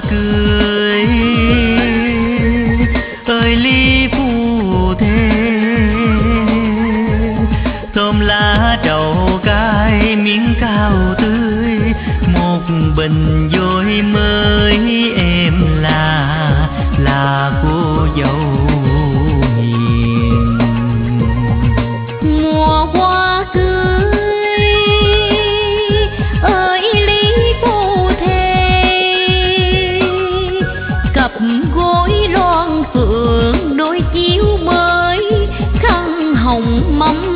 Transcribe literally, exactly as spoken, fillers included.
cưới. Ơi ly phù thề thơm lá trầu cay miếng cao tươi, một bình vôi mới em là là cô dâu hiền. Mùa hoa cưới ơi ly phù thề, cặp gối loan phượng đôi chiếu mới, khăn hồng mắm